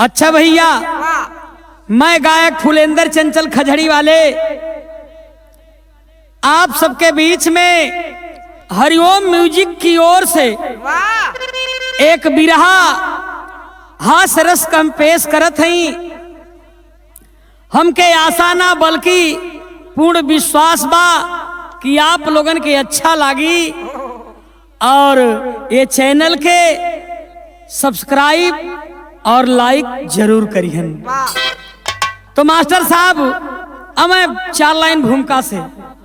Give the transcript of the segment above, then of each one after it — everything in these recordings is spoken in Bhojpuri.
अच्छा भैया, मैं गायक फुलेंदर चंचल खजड़ी वाले आप सबके बीच में हरिओम म्यूजिक की ओर से एक बिरहा हास रस कम पेश करत हई। हमके आशा ना बल्कि पूर्ण विश्वास बा कि आप लोगन के अच्छा लागी और ये चैनल के सब्सक्राइब और लाइक जरूर करिहन। तो मास्टर साहब, अब मैं 4 लाइन भूमिका से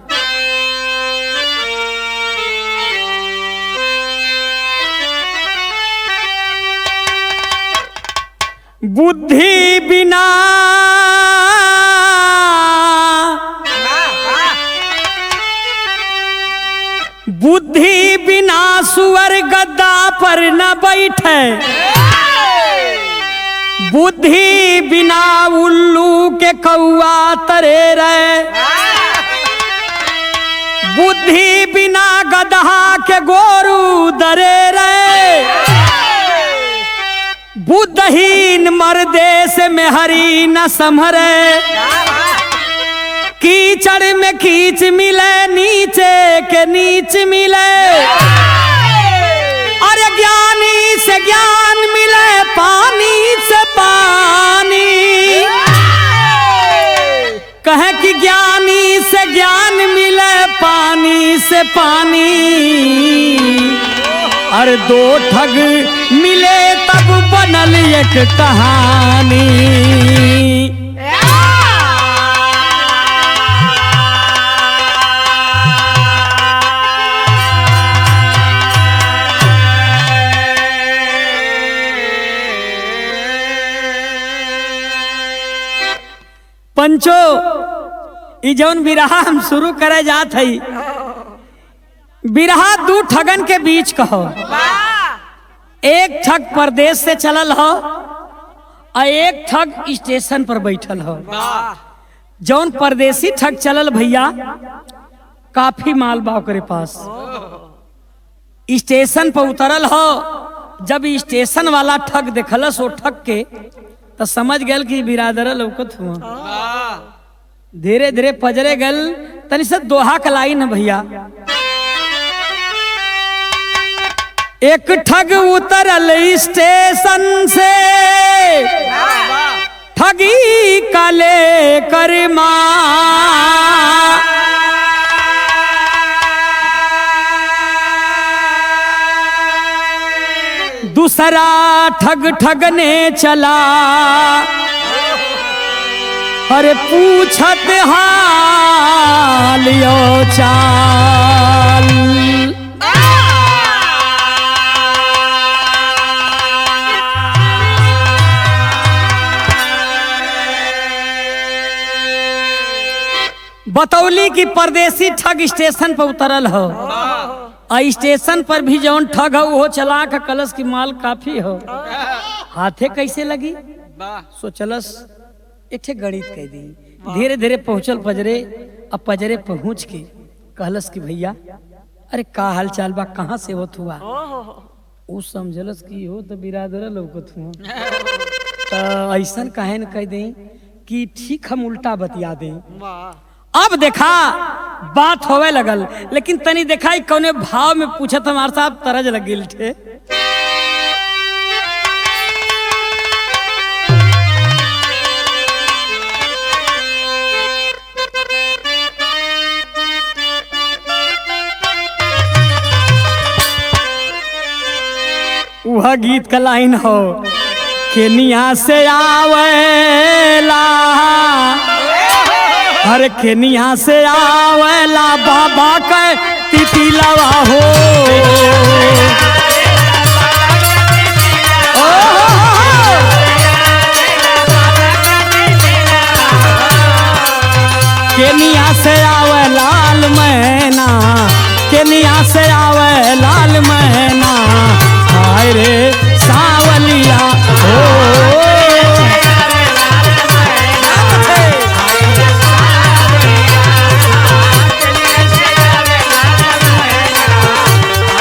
बुद्धि बिना बुद्धि बिना सुअर गद्दा पर न बैठे, बुद्धि बिना उल्लू के कौआ तरे रहे, बुद्धि बिना गदहा के गोरू दरे रहे, बुद्धहीन मर्देश में हरी न संभरे, कीचड़ में कीच मिले नीचे के नीच मिले, अरे ज्ञानी से ज्ञान मिले पानी से पानी, कहे कि ज्ञानी से ज्ञान मिले पानी से पानी, और 2 ठग मिले तब बनल एक कहानी। पंचो, ई जौन बिरहा हम शुरू करे जात हई, बिरहा 2 ठगन के बीच कहो। एक ठग परदेश से चलल हो और एक ठग स्टेशन पर बैठल हो। जौन परदेसी ठग चलल भैया, काफी माल बा ओकरे पास, स्टेशन पर उतरल हो। जब स्टेशन वाला ठग देखलस वो ठग के, तो समझ गल कि बिरादर लौकत हुआ। धीरे धीरे पजरे गल, तनी से दोहा का लाइन है भैया। एक ठग उतरल स्टेशन से, ठगी का लेकर माँ, दूसरा ठग ठगने चला, अरे पूछत हाल यो चाल। बतौली की परदेसी ठग स्टेशन पर उतरल हो, और स्टेशन पर भी जौन ठग हो वो चला का कलश की माल काफी हो। हाथे कैसे लगी सोचलस, एक गणित कह दी। धीरे धीरे पहुंचल पजरे, अब पजरे पहुंच के कहलस कि भैया अरे का हाल चाल बा, कहाँ से होत हुआ। उ समझलस कि हो तो बिरादर लौकत हुआ, तो ऐसन काहे न कह दे कि ठीक हम उल्टा बतिया दें। अब देखा बात होवे लगल, लेकिन तनी देखा कौने भाव में पूछत हमार साहब, तरज लग गेल थे। वह गीत का लाइन हो, केनिया से आवेला, हर केनिया से आवेला बाबा के तितिलवा हो। केनिया से आवे लाल मैना, केनिया से आवे लाल मैना, हाय रे सावलिया हो।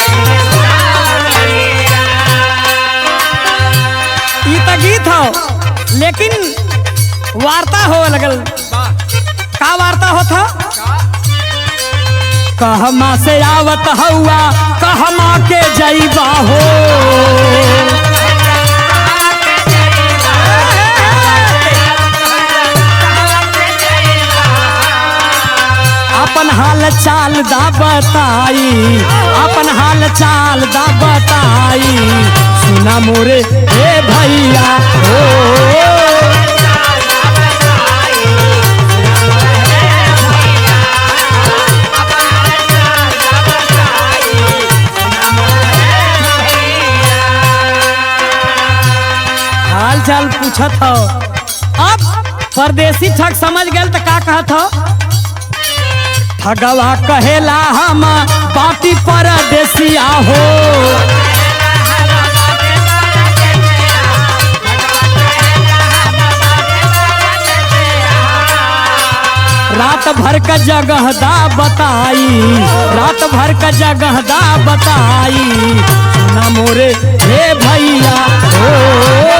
गीत हो वार्ता हो लगल। का वार्ता होता? कहमा से आवत हौआ कहमा के जइबा हो, अपन हाल चाल दा बताई, अपन हाल चाल दा बताई, सुना मोरे हे भैया हो। हाल चाल पूछत हो। अब परदेसी ठग समझ गए तो का कहत हो? ठगवा कहेला हम बाटी परदेसिया हो, रात भर का जगह दा बताई, रात भर का जगह दा बताई, सुना मोरे हे भैया हो।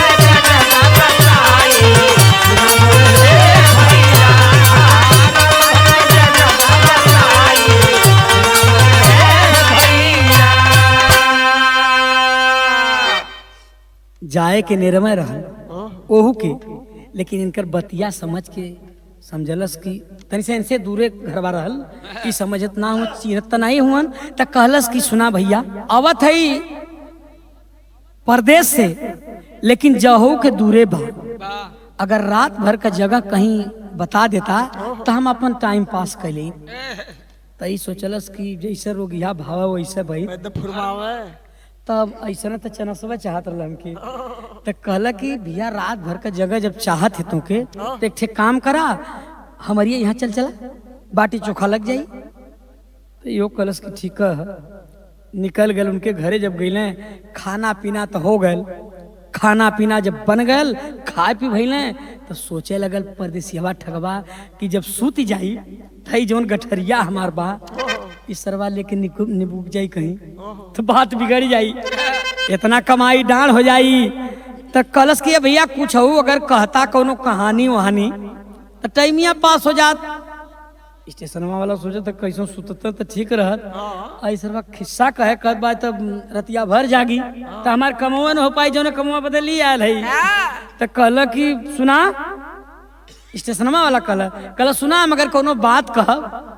जाए के निर्मय रहल ओहू के, लेकिन इनकर बतिया समझ के समझलस कि तनी से इनसे दूरे घरवा रहल कि समझत ना हो, चिन्हत त नहीं हुअन, त कहलस कि सुना भैया आवत है परदेश से, लेकिन जहू के दूरे बा, अगर रात भर का जगह कहीं बता देता तो हम अपन टाइम पास कर ली। तई सोचलस कि जैसे रोगिया भावा वैसे भाई तब ऐसा तो चनसवा चाहत रहा हमके, तो कहला कि भैया रात भर का जगह जब चाहत है तुमके तो एक ठे काम करा, हमारी यहाँ चल चला, बाटी चोखा लग जाई। तो यो कलस की ठीक है, निकल गए उनके घरे। जब गईले खाना पीना तो हो गए, खाना पीना जब बन गए खाए पी भइले तो सोचे लगल परदेसिया ठगवा कि जब सूत जाई थई जौन गठरिया हमार बा इस सरवा लेके निबुक जाई कहीं तो बात बिगड़ जाई, इतना कमाई डांड हो जाई। तो कलश के भैया कुछ हो अगर कहता कोनो कहानी वहानी तो टाइमिया पास हो जात। स्टेशन वाला सोचा तो कैसो सुतता तो ठीक रहत, ऐसा खिस्सा कहे कर बा तब रतिया भर जागी तो हमार कमवा न हो पाई, जो कमवा बदली आयल है। तो कहल कि सुना, स्टेशन वाला कहल सुना मगर कोनो बात कह,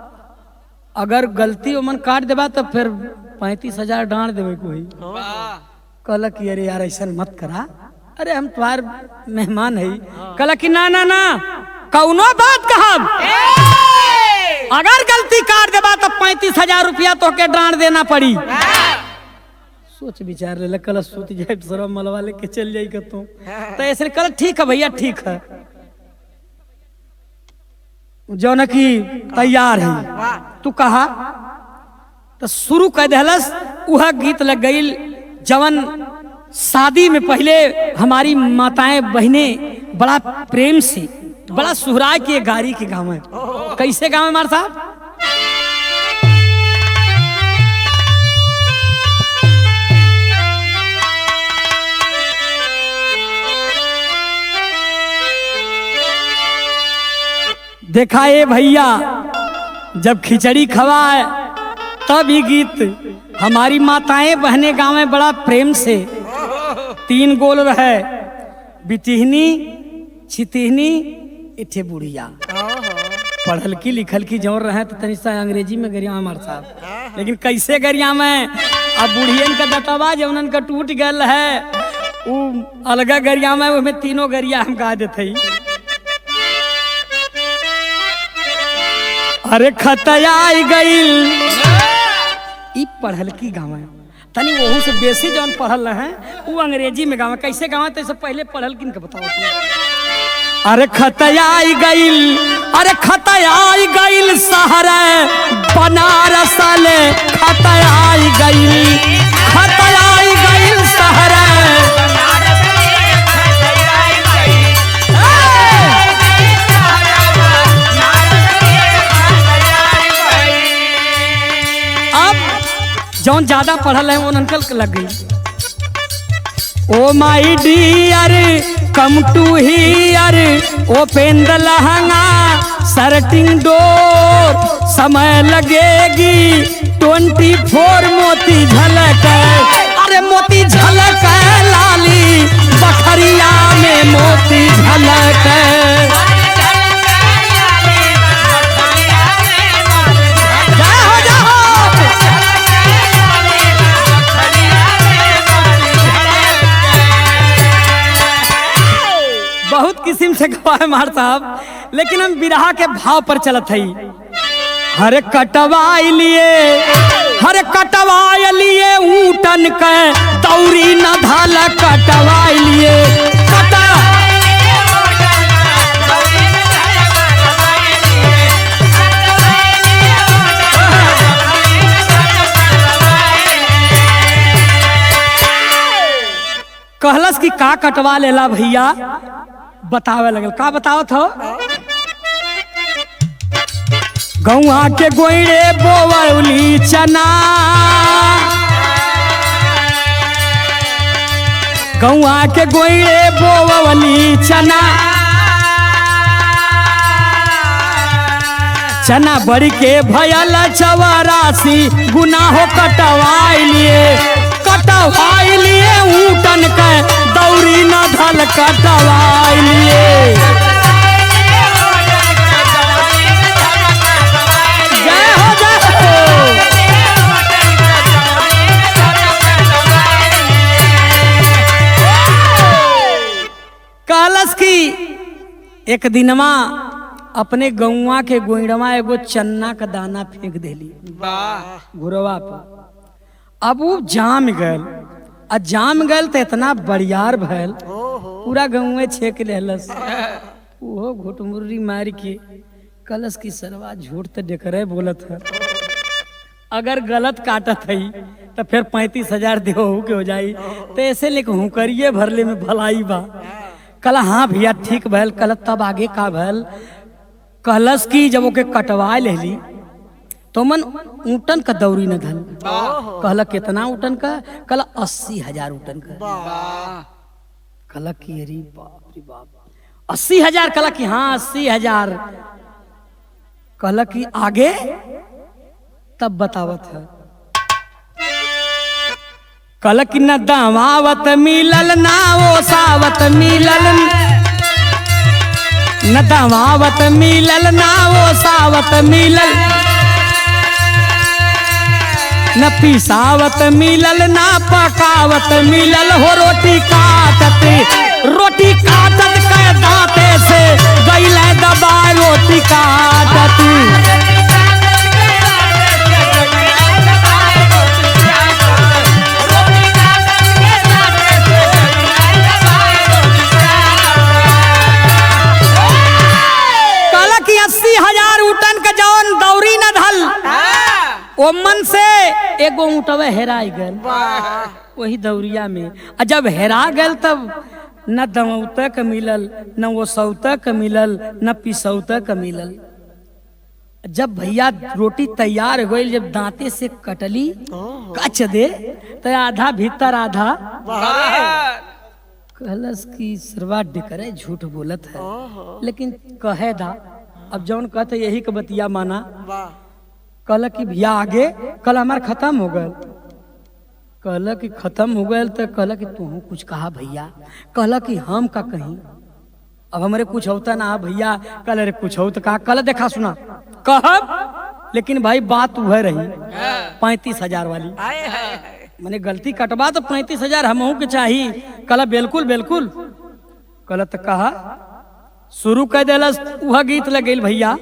अगर गलती ओमन काट देबा तो फिर 35,000 डांड देवे कोई। कहल कि अरे यार ऐसा मत करा, अरे हम तुम्हार मेहमान है। कहल कि ना ना ना कौनो बात कहब, अगर गलती काट देबा तो 35,000 रुपया तो के डांड देना पड़ी। सोच विचार ले कल सूत जाए सर मलवा लेके चल जाई तो ऐसे कल ठीक है भैया ठीक है, जो न की तैयार है तू कहा तो शुरू कर दहलस। वह गीत लग गई जवन शादी में पहले हमारी माताएं बहनें बड़ा प्रेम से बड़ा सुहरा के गाड़ी के गाँव में। कैसे गाँव है हमारे साहब? देखा ये भैया जब खिचड़ी खवाए तब ही गीत हमारी माताएं बहने गाँव में बड़ा प्रेम से 3 गोल रहे, बिटिहनी छितिहनी इठे बुढ़िया। पढ़ल की लिखल की जोर रहे तो तनी सा अंग्रेजी में गरिया हमारे साहब, लेकिन कैसे गरिया में अब बुढ़ियन का दतवा जब उनका टूट गल है वो अलगा गरिया में, उसमें 3 गरिया हम गा देते। अरे खतयाई गईल ई पढ़ल की गाँव तनी वहू से बेसी जौन पढ़ल है वो अंग्रेजी में गाँव। कैसे गाँव तो इससे पहले पढ़ल किन के बताओ। अरे खतयाई गईल, अरे खतयाई गईल शहर बनारस ले, खतयाई गईल, खतयाई गईल शहर। जौन ज्यादा पढ़ल है वो अंकल लग गई। Oh my dear come to here open the lehenga shirting door, समय लगेगी 24, मोती झलक, अरे मोती झलक लाली बखरिया में मोती झलक। जाओ जाओ, बहुत किस्म से गवाए मार साहब, लेकिन हम बिरहा के भाव पर चलत हई। हर कटवाई लिए, हर कटवाई लिए ऊटन के दौरी न धाल, कटवाई लिए कहलस कि का कटवा लेला भैया, बतावे लगल। का बतावत हो? गौआ के गोइड़े बोवली चना, गौआ के गोइड़े बोवली चना, चना बड़ी के भयल 84 गुना हो कटवाई लिए, कटवाई लिए ऊटन के दौरी न धल, कटवाई लिए। जय हो जय हो। कहलस की एक दिनमा अपने गौवा के गोइड़वा एगो चन्ना का दाना फेंक देली घुरवा पर। अब वो जाम गल, आ जाम गल तो इतना बड़ियार भैल, पूरा गौवे छेक लेहलस। वो घुटमुर्री मार के कलश की सरवा झूठ तो डेकरे बोलत है, अगर गलत काटत है तो फिर 35,000 देहो के हो जाई, तो ऐसे लेके हूँ करिए भरले में भलाई बा। कल हाँ भैया ठीक भैल। कल तब आगे का भैल, कहलस की जब ओके कटवा लेली तो मन ऊटन का दौरी न धल। कहला कितना ऊटन का? कल 80,000 ऊटन का। कल की अरे बाप रे बाप 80,000। कल की हाँ 80,000। कहला की आगे? तब बतावत है। कल की न दामावत मिलल ना वो सावत मिलल, न दामावत मिलल ना वो सावत मिलल, न पिसावत मिलल ना पकावत मिलल हो। रोटी काटत के दांते से गईले दबा, रोटी काटत। कहला कि 80,000 ऊटन का जौन दौरी न धल, ओ मन से एगो ऊँटवे हेराई गल वही दौरिया में। और जब हेरा गल तब न दमौता का मिलल, न वो सौता का मिलल, न पिसौता का मिलल। जब भैया रोटी तैयार हो गई, जब दांते से कटली कच दे तो आधा भीतर आधा। कहलस की सरवा डिकरे झूठ बोलत है, लेकिन कहे दा अब जौन कहते यही के बतिया माना। कहला कि भैया आगे? कल हमार खत्म हो गए। कहला कि खत्म हो गए तो कहला कि तू कुछ कहा भैया? कहला कि हम का कहीं, अब हमारे कुछ होता ना भैया। कल अरे कुछ हो तो कहा? कल देखा सुना कहब, लेकिन भाई बात वह रही 35,000 वाली। मैंने गलती कटवा तो 35,000 हमहू के चाहिए। कल बिल्कुल बिल्कुल। कल तो कहा शुरू कर दिलस, वह गीत लग गई भैया।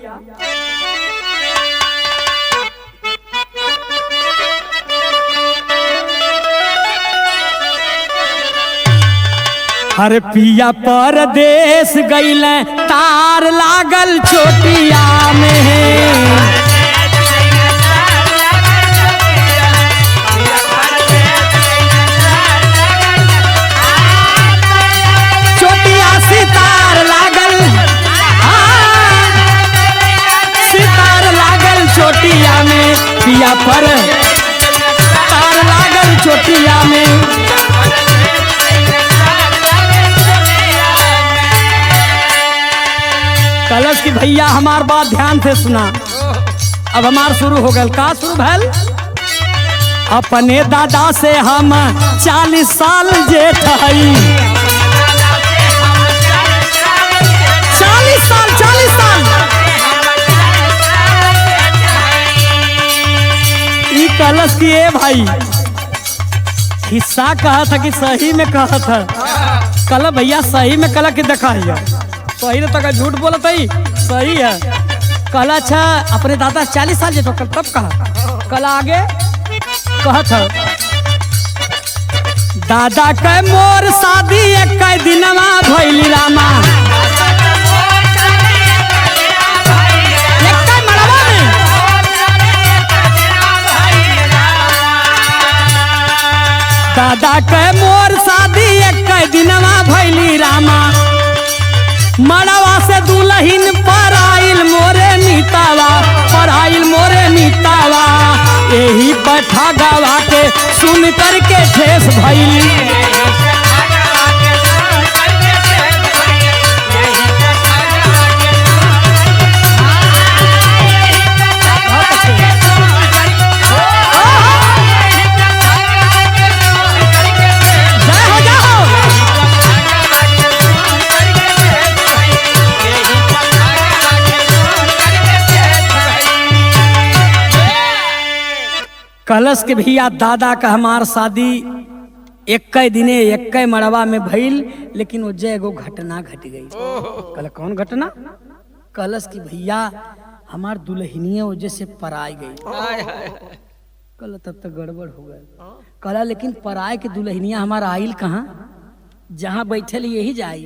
हर पिया परदेश गईले, तार लागल चोटिया में। चोटिया सितार लागल, सितार लागल चोटिया में। पिया पर तार लागल चोटिया में। कलश की भैया हमार बात ध्यान से सुना। अब हमार शुरू हो गल। का शुरू भैल? अपने दादा से हम 40 साल जेठ हई। 40 साल 40 साल। ई कलश की ए भाई हिस्सा कहा था कि सही में कहा था? कल भैया सही में कला कि देखा है सही ने तक झूठ बोलत है सही है। कल अच्छा अपने दादा 40 साल जे तो कल तब कहा। कल आगे कहा था दादा के मोर शादी एक दिनवा भइली रामा। दादा के मोर शादी एक दिनवा भइली रामा। मड़वा से दुल्हन पर आइल मोरे मीतावा, पर आइल मोरे मीतावा। यही बैठा गवा के सुन करके ठेस भइली। कलश के भैया दादा का हमार शादी एक दिने एक मड़वा में भइल, लेकिन वो जय एगो घटना घट गई। कल कौन घटना? कलश की भैया हमार दुल्हनिया वजह से पराई गई। कल तब तक गड़बड़ हो गए। कल लेकिन पराए के दुल्हनिया हमार आइल कहाँ? जहाँ बैठल यही जाई।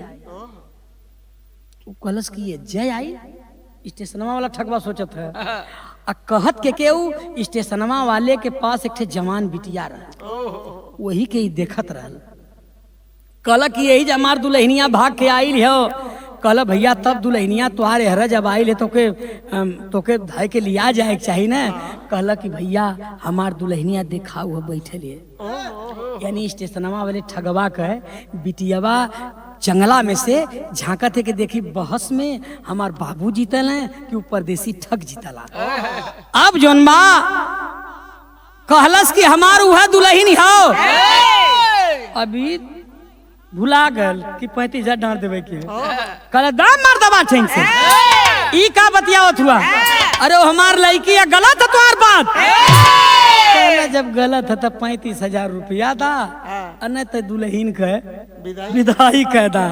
कलश की ये जय आई। स्टेशनवा वाला ठगवा सोचत है आ कहत के केहू स्टेशनवा वाले के पास एक ठे जवान बिटिया रहा, वही के ही देखत रहल। कल की यही जमार दुल्हनिया भाग के आइल हो। कल भैया तब दुल्हनिया तुहारे हर जब आइल है तोके धाय के लिया जाए चाहिए ना। कहला कि भैया हमार दुल्हनिया देखा हुआ बैठल है। यानी स्टेशनवा वाले ठगवा कहे बिटियावा जंगला में से झांकत है कि देखी बहस में हमार बाबू जीतल है कि परदेसी ठग जीतला। अब जोन बा कहलस कि हमार उहा दुल्हन हो। अभी भुला गल कि 35,000 डांट देवे के कल दाम मार दबा ठेंग से। ई का बतियावत हुआ? अरे वो हमार लड़की है, गलत है तुम्हार बात। जब गलत है तब 35,000 रुपया था, नहीं तो दुल्हन के विदाई कह दा।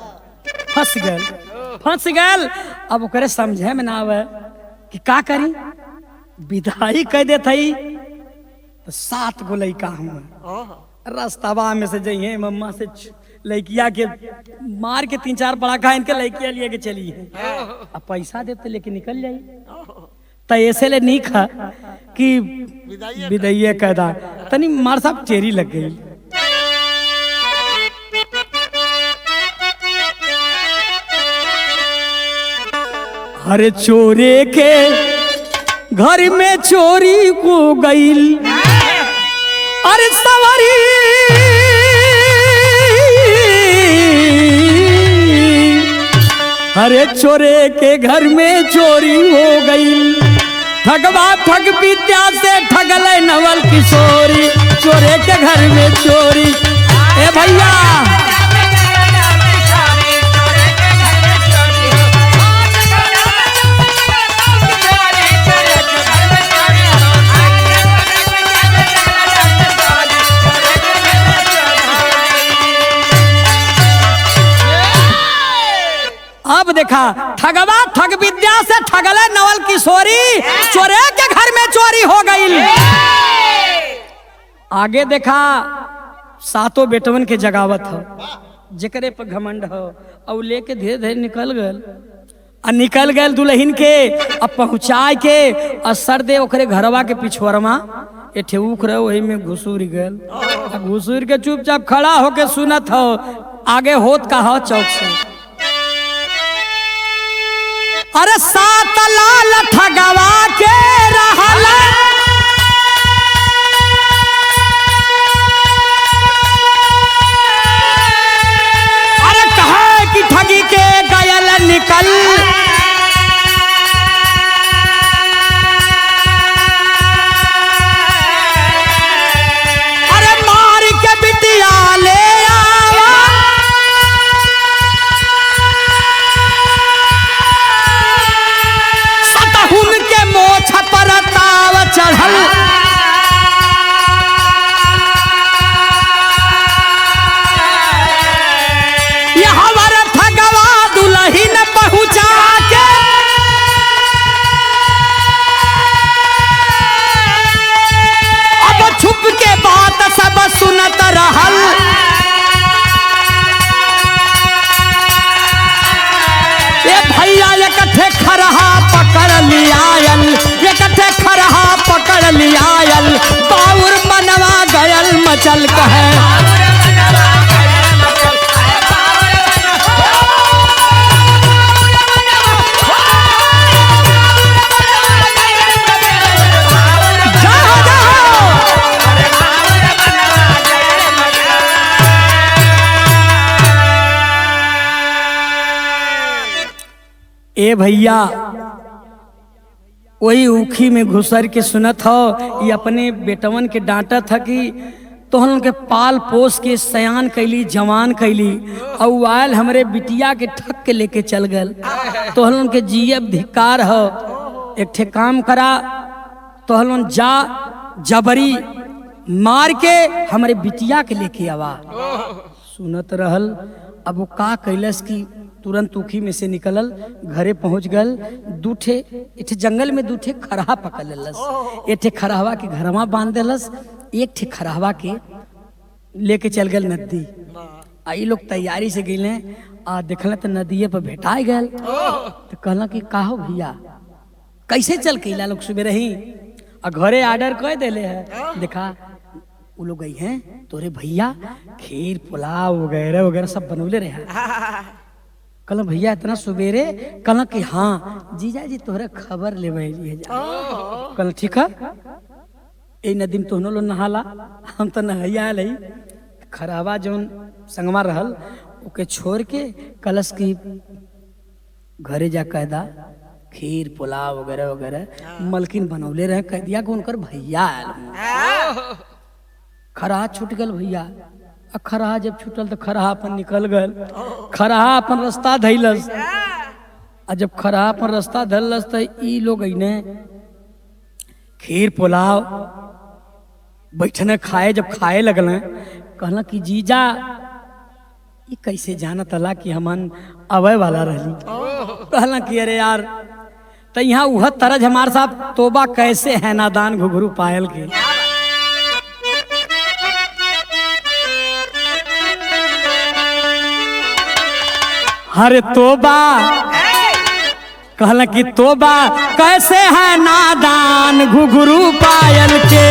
फंस गल। अब ओकरे समझे में ना आवे कि का करी। विदाई कह दे थई तो 7 गो लड़का हुआ रास्तावा में से जइए मम्मा से लड़किया के मार के 3-4 पड़ाखा इनके लड़किया लिए के चली है। अब पैसा देते लेके निकल जाई तो ऐसे ले नहीं खा कि विदाई कहदा तनी मार साहब चेरी लग गई। हरे चोरे के घर में चोरी को गईल। अरे सवारी हरे चोरे के घर में चोरी हो गई। ठगवा ठग विद्या से ठगल नवल किशोरी। चोरे के घर में चोरी। ए भैया अब देखा ठगवा ठग विद्या से ठगल नवल किशोरी। चोरे के घर में चोरी हो गई। आगे देखा 7 बेटवन के जगावत हो जेकरे पर घमंड हो और लेके धीरे धीरे निकल गए दुल्हन के। अब पहुँचाए के असर दे ओकरे घरवा के पिछुआरमा एठे उख रहे वही में घुसूर गल। घुसूर के चुपचाप खड़ा होके सुनत हो आगे होत का हो चौक से। अरे 7 लाल ठगवा के रहल। अरे कहे कि ठगी के गयल निकल। चढ़ल यहाँ वर ठगवा दुल्हन पहुँचा के अब छुप के बात सब सुनत रहल ये भैया इकट्ठे खरहा पकड़ लियायल इकट्ठे खरहा पकड़ लियायल बाउर मनवा गयल मचल कहे ए भैया वही ऊखी में घुसर के सुनत हो ये अपने बेटवन के डांटत था कि तोहन के पाल पोस के सयान कैली जवान कैली और आयल हमरे बिटिया के ठक के लेके चल गल तोहन के जीव धिकार हो एक ठे काम करा तोहन जा जबरी मार के हमरे बिटिया के लेके आवा सुनत रहल अब वो का कैलस की तुरंत ऊखी में से निकलल घरे पहुंच गल दूठे इठे जंगल में दूठे खरहा पकड़ लेलस एठे खरहवा के घरवा बांध देलस एक ठे खरहवा के लेके चल गल नदी आई लोग तैयारी से गए आ देखल तो नदिये पर भेटा गल तो कहला कि का हो भैया कैसे चल के लोग सुबह रही आ घरे आर्डर कर देले है देखा वो लोग गई हैं तोरे भैया खीर पुलाव वगैरह वगैरह सब बनौले रहे कल भैया इतना सवेरे कल कि हाँ जीजा जी तोहरा खबर ले कल ठीक है ए नदी में तोहनो लो नहाला हम तो नहैया लई खराबा जौन संगमा रहल ओके छोड़ के कलश की घरे जा कैदा खीर पुलाव वगैरह वगैरह मलकिन बनौले रहे कह दिया कि उनकर भैया आयल खरा छूट गल भैया खरहा जब छूटल तो खरहा अपन निकल गल खरहा अपन रास्ता धैलस आ जब खरहा अपन रास्ता धैलस तो ई लोग अइने खीर पुलाव बैठने खाए जब खाए लगल कहला कि जीजा ये कैसे जाना तला कि हमन अवय वाला रहली कहला कि अरे यार तो यहाँ वह तरज हमारे साथ तोबा कैसे है नादान घुघरू पायल के हरे तोबा कहला कि तोबा कैसे है नादान घुघरू पायल के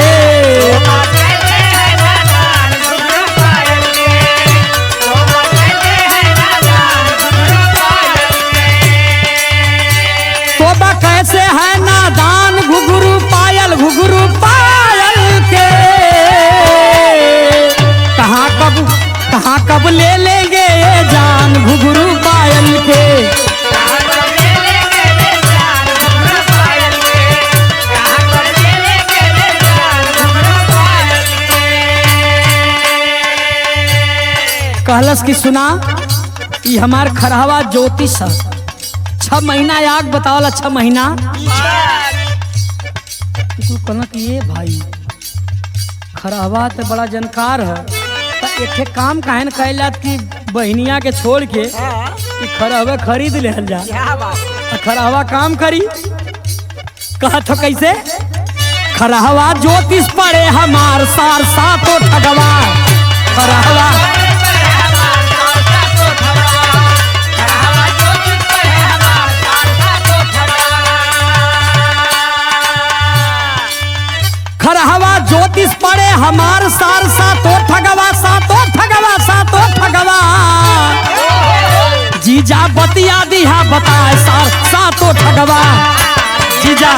तोबा कैसे है नादान घुघरू पायल के कहाँ कब ले लेंगे ये जान घुघरू पायल के कहलस की सुना ये हमार खरहवा ज्योतिष है 6 महीना आग बतावला 6 महीना कहना कि ये भाई खरहवा तो बड़ा जानकार है एक काम काहन कैलात कि बहनिया के छोड़ के खरहवा खरीद ले जा खरहवा काम करी कहा तो कैसे खरहवा ज्योतिष पड़े हमार सार सातो ठगवा खरहवा खरहवा ज्योतिष पड़े हमार सार सातो ठगवा जीजा बतिया दिहा बताए सार सातो ठगवा जीजा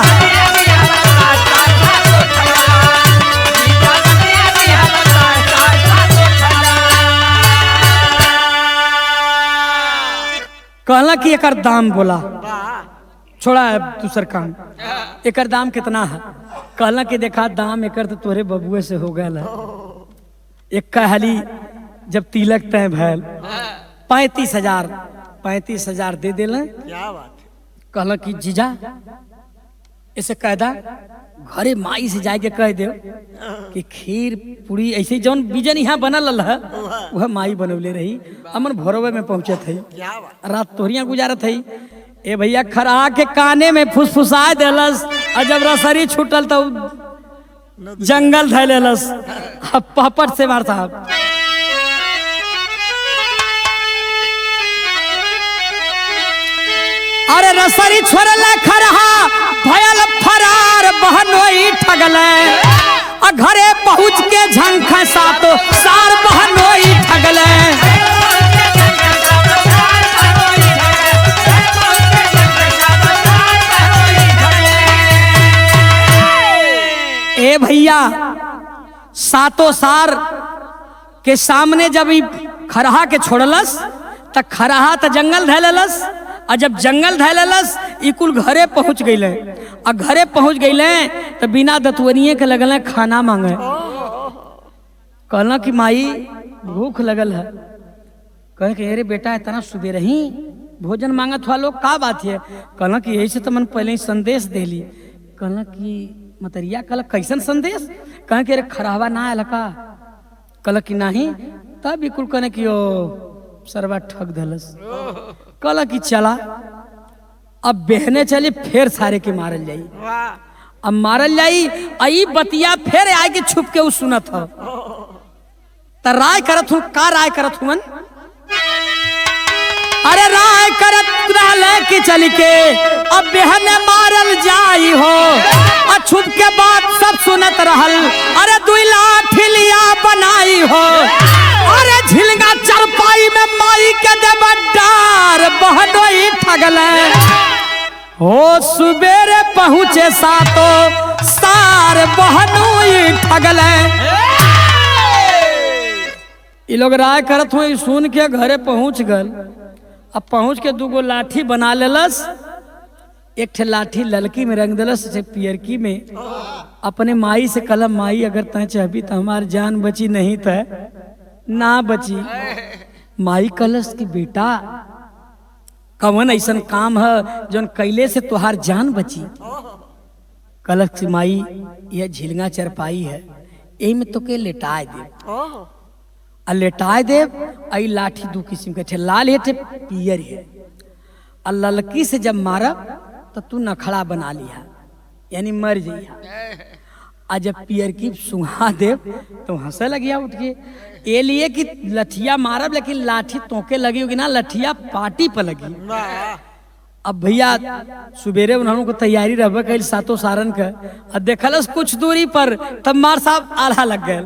कहला कि एकर दाम बोला छोड़ा है दूसर काम एकर दाम कितना है कहला कि देखा दाम एकर तो तोरे बबुए से हो गया एक कहली जब तिलक तय भैल 35,000 दे दिल कहला कि जीजा ऐसे कहदा घरे माई से जाके कह दे कि खीर पूरी ऐसे जौन बीजन यहाँ बनल है वह माई बनवले रही अमन भोरवे में पहुंचे थे रात तोहरिया गुजारत है। ए भैया खरा के काने में फुसफुसा देलस और जब रसरी छूटल तो जंगल धै लेलस पापड़ से मार साहब। अरे रसरी छोड़ले खरहा भयल फरार बहनोई ठगले और घरे पहुंच के झंख सातो सार बहनोई ठगले। ए भैया सातों सार के सामने जब खरहा के छोड़लस त खरहा त जंगल धैलस और जब जंगल धैलस इकुल घरे पहुंच गईले और घरे पहुंच गईले तो बिना दतवनिए के लगल खाना मांगे। कहला कि माई भूख लगल है। कहे कि अरे बेटा इतना सुबह ही भोजन मांगत हुआ लोग का बात है। कहला कि यही से तो मन पहले ही संदेश देली। कहला कि मतरिया कहला कैसन संदेश। कहे कि अरे खराबा ना आयल का। कहला कि नहीं तब बिल्कुल कहने कि ओ सरवा ठग धलस। कहला कि चला अब बहने चली फिर सारे के मारल जाई। अब मारल जाई आई बतिया फिर आए के छुप के उ सुनत हो त राय करत हूँ का राय करत हूँ। अरे राय करत रहले कि चल के अब बहने मारल जाई हो और छुप के बात सब सुनत रहल। अरे दुई लाठी लिया बनाई हो अरे झिलगा चरपाई में माई के देवा डार बहनोई ठगले हो सुबेरे पहुँचे सातो सार बहनोई ठगले। ये लोग राय करत हुए सुन के घरे पहुँच गल। अब पहुँच के दूगो लाठी बना लेलस। एक ठे लाठी ललकी में रंग दिलस पियरकी में। अपने माई से कलम माई अगर तय चाहबी तो हमार जान बची नहीं तो ना बची। माई कलस की बेटा कवन ऐसन काम है जौन कैले से तुहार जान बची। कलस की माई यह झिलगा चरपाई है यही में तो के लेटाए दे आ लेटाए दे। आई लाठी दू किस्म के लाल है पियर है। आ ललकी से जब मारब तो तू नखड़ा बना लिया यानी मर जइया। आ जब पियर की सुहा दे तो हंसे लगिया उठ के ये लिए कि लठिया मारब लेकिन लाठी तोके लगी होगी ना लठिया पार्टी पर लगी। अब भैया सुबेरे उन्होंने को तैयारी रह गई सातों सारन का। अब देखलस कुछ दूरी पर तब मार साहब आल्हा लग गए।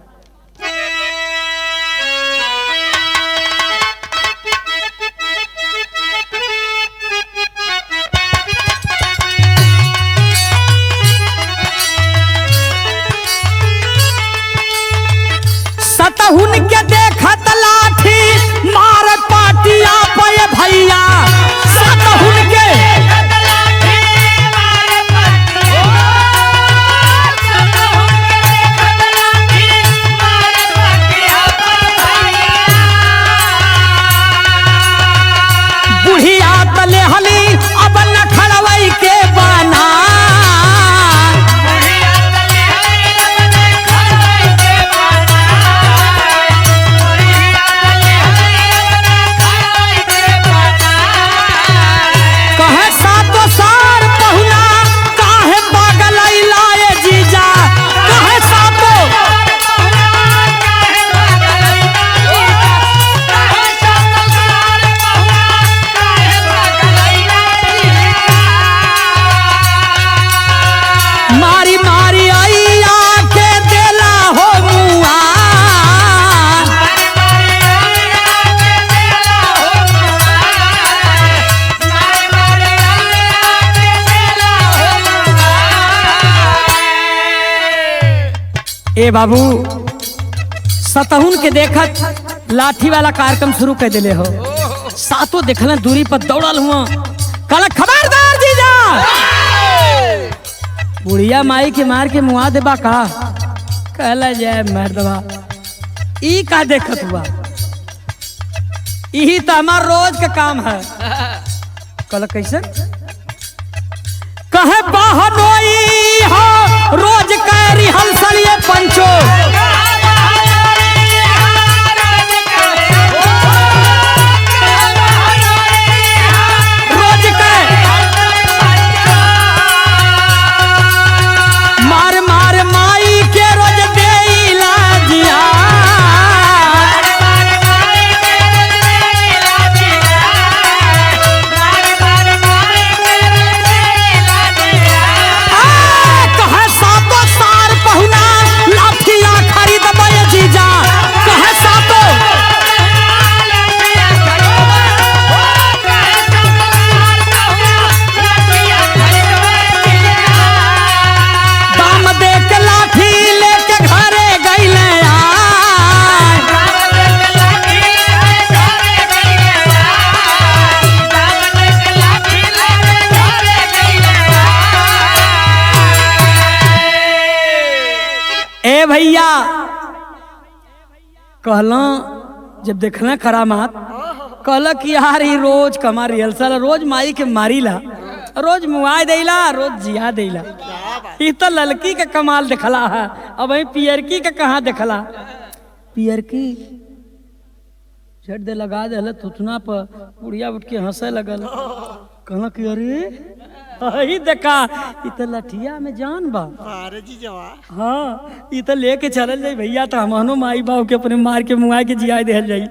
सतहुन के देखत लाठी मार पाटिया पे भैया सतहुन के बुढ़िया तले हली अब न खड़वई के बना। ए बाबू सतहुन के देखत लाठी वाला कार्यक्रम शुरू कर दिले हो। सातों देखल दूरी पर दौड़ल हुआ कल खबरदार जीजा। बुढ़िया माई के मार के मुआ देबा का कहला जाए मर्दवा ई का देखत हुआ यही तो हमार रोज का काम है। कल कैसे कहे बहनोई हो रोज कह रिहर्सल ये पंचो रोज कह मार मार माई के रोज देला जिया भैया कहला जब देखना करामात कहला कि यार ही रोज कमा रिहर्सल रोज माई के मारीला रोज मुआई देला रोज जिया देला ई तो ललकी का कमाल देखला है अब वही पियरकी का कहाँ देखला पियरकी झट दे लगा दे तुतना पर बुढ़िया उठ के हंसे लगल कहला कि अरे ही देखा इ तो लठिया में जान बा अरे जी जवा हाँ इ तो लेके चलल जाई भैया तो हमनो माई बाबू के अपने मार के मुआई के जिया दे जाई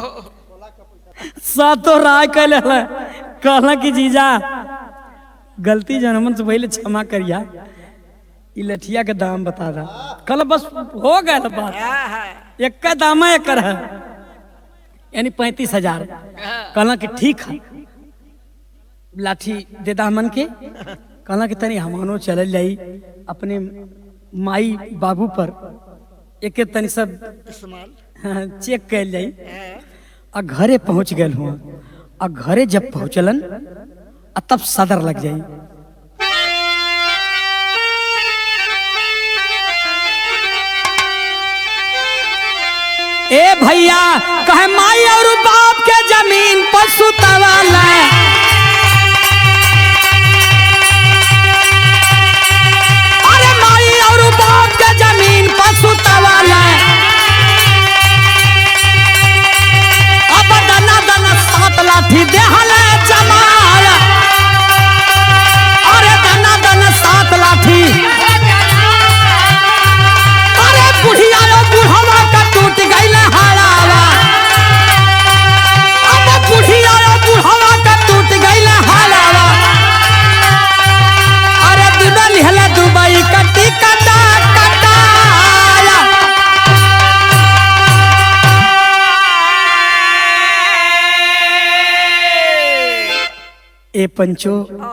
सातो राय कहला कि जीजा गलती जनमन से पहले क्षमा करिया इ लठिया के दाम बता दा कल बस हो गया बात एक का दाम है कर यानी 35,000 कहला कि ठीक है लाठी दे दामन के कहला कि तनी हमनो चलल जाई अपने माई बाबू पर एक तनी सब चेक कैल जाई आ घरे पहुंच गए हुआ आ घरे जब पहुंचलन आ तब सदर लग जाई ए भैया कहे माई और बाप के जमीन पर सुतवाला अरे माई और बाप के जमीन पर सुतवाला अब दना दना 7 लाठी देहले जमाया अरे दना दना 7 लाठी अरे बुढ़िया बुढ़वा का टूट गई हाड़ावा अब बुढ़िया बुढ़वा का टूट गई हाड़ावा अरे दुबई लिहला दुबई कटी कटा कटाया ए पंचो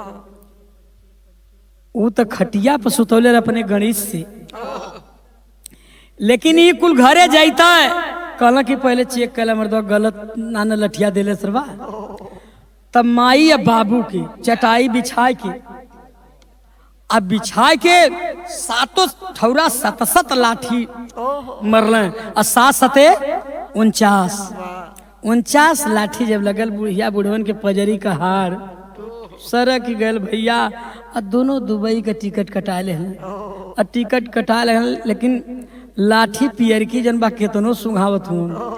वो तो खटिया पर सुतौले अपने गणेश से लेकिन ये कुल घरे जाता है कहला कि पहले चेक कर मर्दवा गलत नाना लठिया देले सरवा तब माई या बाबू की चटाई बिछा के अब बिछा के 7 ठौरा 7 लाठी मरल और 7 49 लाठी जब लगल बुढ़िया बुढ़वन के पजरी का हार सरक गल भैया और दोनों दुबई का टिकट कटा ले हैं और टिकट कटा ले हैं लेकिन लाठी पियर की जन बा केतनो सुंघावत हूँ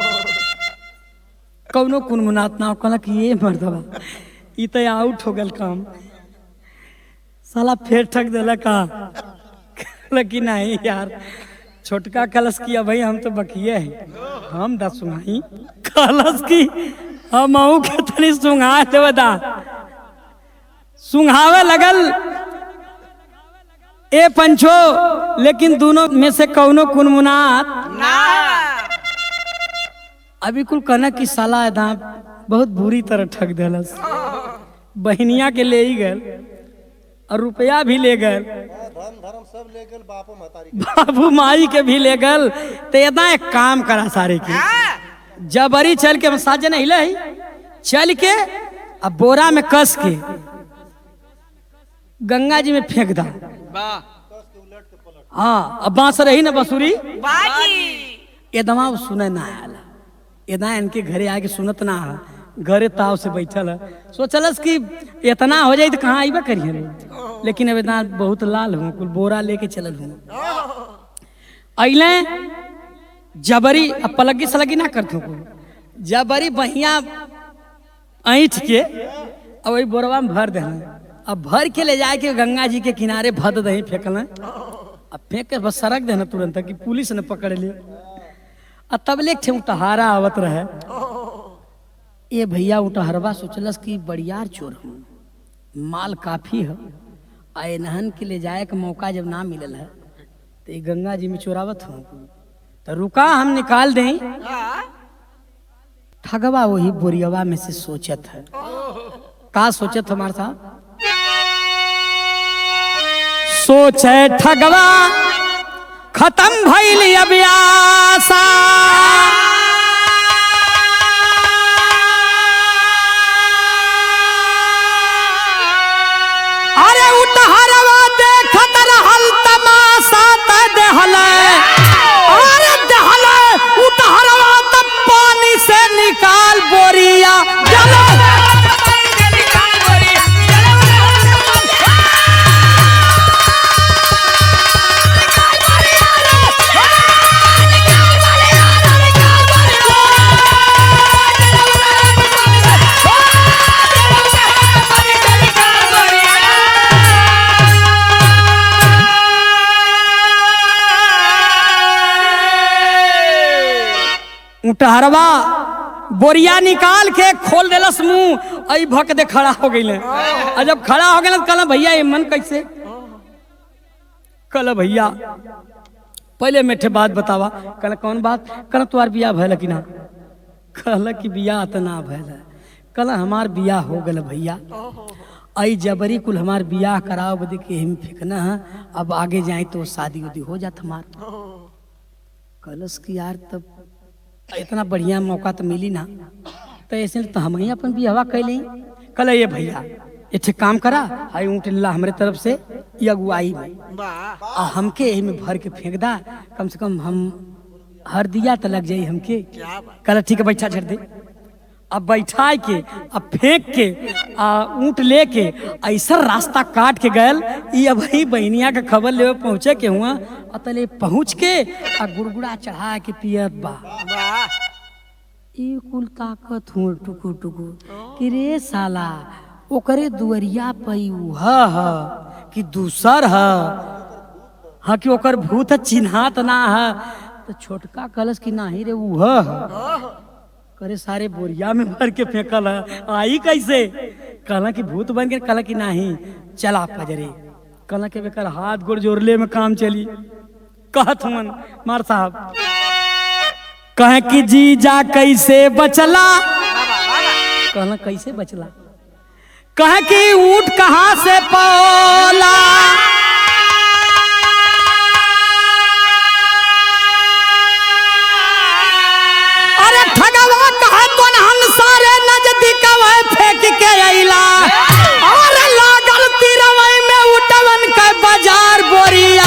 कौनो कुनमुनात ना कहला कि ये मर्दवा ई तो आउट हो गल काम साला फेर ठक देला का कि नहीं यार छोटका कलश किया भाई हम तो बकिए हैं हम दा सुंघाई कलश की हम आऊ के तनी सुंघा देव दा सुंघावे लगल ए पंचो लेकिन दोनों में से कौनो कुनमुनात ना अभी कुल कहना कि साला दाम बहुत बुरी तरह ठग देलस बहनिया के ले ही गल और रुपया भी ले गल धर्म सब ले गल बाबू माई के भी ले गल तो इतना एक काम करा सारे की जबरी चल के मसाजे नहीं हिले चल के अब बोरा में कस के गंगा जी में फेंक दा हाँ अब बांस रही ना बसुरी एकदम सुने ना आला एदा इनके घरे आके सुनत ना घरे ताव से बैठल सोचलस कि इतना हो जाए तो कहाँ आईबा करिए लेकिन अब इतना बहुत लाल हूँ, कुल बोरा लेके चलल हूँ। अइले जबरी अब पलगी सलगी ना करते हूँ, कुल जबरी बहिया ऐठ के अब वही बोरवा में भर देना। अब भर के ले जाए के गंगा जी के किनारे भद दही फेंकल, अब फेंक के बस सड़क देना तुरंत कि पुलिस ने पकड़ ली। अब तब ले उठहारा आवत रहे। ये भैया उठहरवा सोचलस कि बड़ियार चोर हूँ, माल काफी है, आए नहन के ले जाए के मौका जब ना मिलल है तो ये गंगा जी में चोरावत हूँ। तो रुका हम निकाल दें। ठगवा वही बोरियवा में से सोचत है। का सोचत हमारे साहब? सोचे ठगवा खत्म भइल अब आशा, अरे उठहरवा देखत रहल तमाशा त देहल, अरे देहल उठहरवा त पानी से निकाल बोरिया चलो। उठहरवा बोरिया निकाल के खोल देलस मुंह, आई भक दे खड़ा हो गई। और जब खड़ा हो गए कल भैया ये मन कैसे? कल भैया पहले मेठे बात बतावा। कल कौन बात? कल तुम्हार बिया भैल कि ना? कल कि बिया इतना भैल। कल हमार बिया हो गल भैया, आई जबरी कुल हमार बिया कराओ बदे के हम फेंकना है, अब आगे जाए तो शादी उदी हो जात हमार। कलस की यार तब इतना बढ़िया मौका तो मिली ना, तो ऐसे तो हम ही अपन बिहवा कैले। कल ये भैया एक काम करा, हाई ऊँट ला हमारे तरफ से ये अगुवाई में आ हमके यही में भर के फेंक दा, कम से कम हम हर दिया तो लग जाये हमके। कल ठीक है बैठा छड़ दे। अब बैठा के अब फेंक के ऊँट लेके ऐसा रास्ता काट के गयल। ये भाई बहनिया का खबर ले पहुँचे के हुआ, अतले पहुँच के आ गुड़गुड़ा चढ़ा के पियत बा। ये कुल ताकत हूँ टुकु टुकु कि रे साला ओकरे दुअरिया पई उहा कि दूसर है कि ओकर भूत चिन्हात ना है। तो छोटका कलश की नाही रे उहा करे सारे बोरिया में भर के फेंकल है, आई कैसे? कला की भूत बन के, कला की नहीं चला पजरे। कला के बेकर हाथ गोड़ जोड़ले में काम चली। कहत मन मार साहब कहे कि जीजा कैसे बचला? कहला कैसे बचला? कहे कि ऊँट कहाँ से पौला? अरे ठगवा कहा तो हम सारे नजदीक फेंक के अइला, और लागल तिरवई में उठवन के बाजार बोरिया।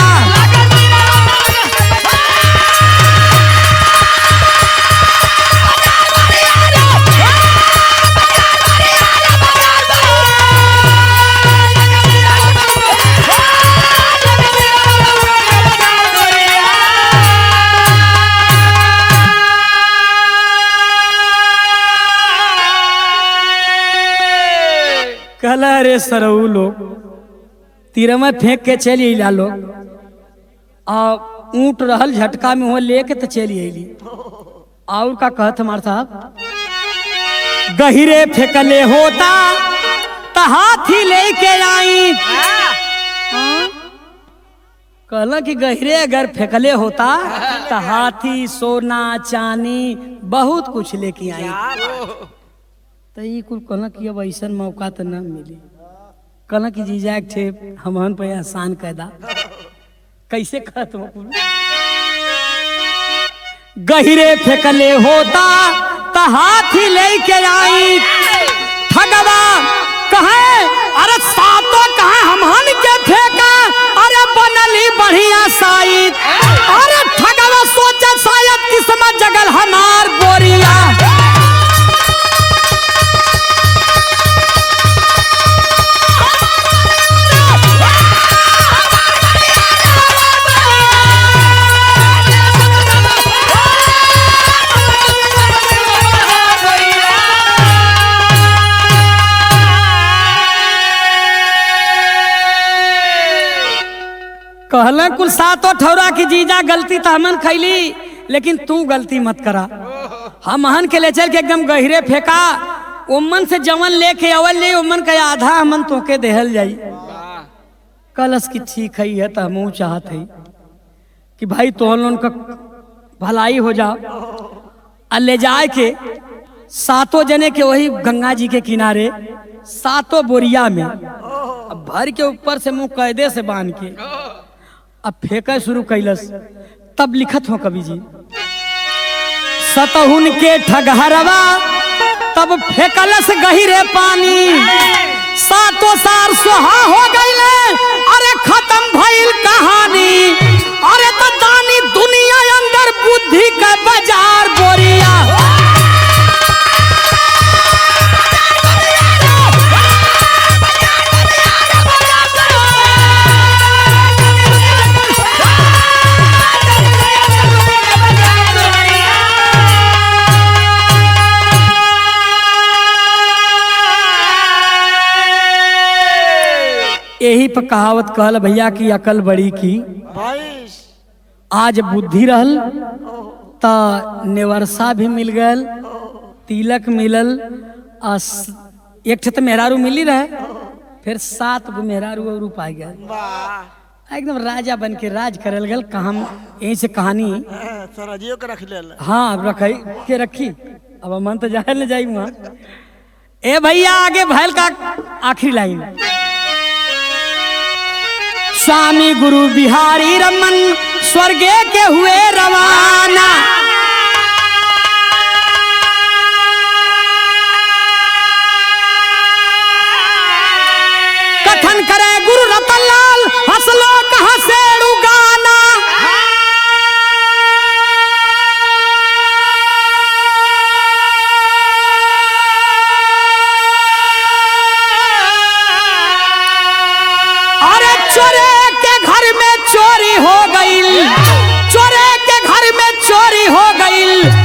कहला रे सरऊ लोग तीर में फेंक के चली ला लोग, आ ऊँट रहल झटका में हो लेके तो चली अली। और का कहत हमार साहब? गहिरे फेंकले होता तो हाथी लेके आई। कहला कि गहिरे अगर फेंकले होता तो हाथी सोना चांदी बहुत कुछ लेके आई। तो ये कुल कहना कि अब ऐसा मौका तो न मिली। कहना कि जीजा एक ठे हमहन पे एहसान कैदा। कैसे कहत हो? गहिरे फेंकले होता तो हाथी लेके आई। ठगवा कहे अरे सातों कहे हमहन के फेंका, अरे बनली बढ़िया साइड। अरे ठगवा सोचे शायद किस्मत जगल हमार बोरिया। कहला कुल सातों ठौरा की जीजा गलती तो हमन खैली, लेकिन तू गलती मत करा। हमहन के ले चल के एकदम गहरे फेंका, उमन से जवन लेके अवल ले उमन का आधा हमन तोके देहल जाई। कलश की ठीक है तो हम चाहत है कि भाई तो लोन का भलाई हो जाओ। ले जाए के सातों जने के वही गंगा जी के किनारे सातों बोरिया में अब भर के ऊपर से मुंह कैदे से बांध के अब फेंका शुरू कैलस। तब लिखत हो कवि जी, सतहुन के ठगहरवा तब फेंकलस गहिरे पानी, सातों सार सुहा हो गईले, अरे खत्म भइल कहानी। अरे तो दानी दुनिया अंदर बुद्धि का बाजार बोरिया। यही पर कहावत कहल भैया की अकल बड़ी की आज बुद्धि रहल त नेवर्सा भी मिल गल, तिलक मिलल, एक ठे तो मेहरारू मिली रहे, फिर 7 गो मेहरारू और पाई गए। एकदम राजा बन के राज करल गल। कहा यही से कहानी रख ले। हाँ रखी के रखी। अब मन तो जाए ले जाई वहाँ। ए भैया आगे भैल का आखिरी लाइन, स्वामी गुरु बिहारी रमन स्वर्गे के हुए रवाना। कथन करे गुरु रतनलाल हंसलो कहाँ से गाना। अरे चोरे के घर में चोरी हो गई, चोरे के घर में चोरी हो गई,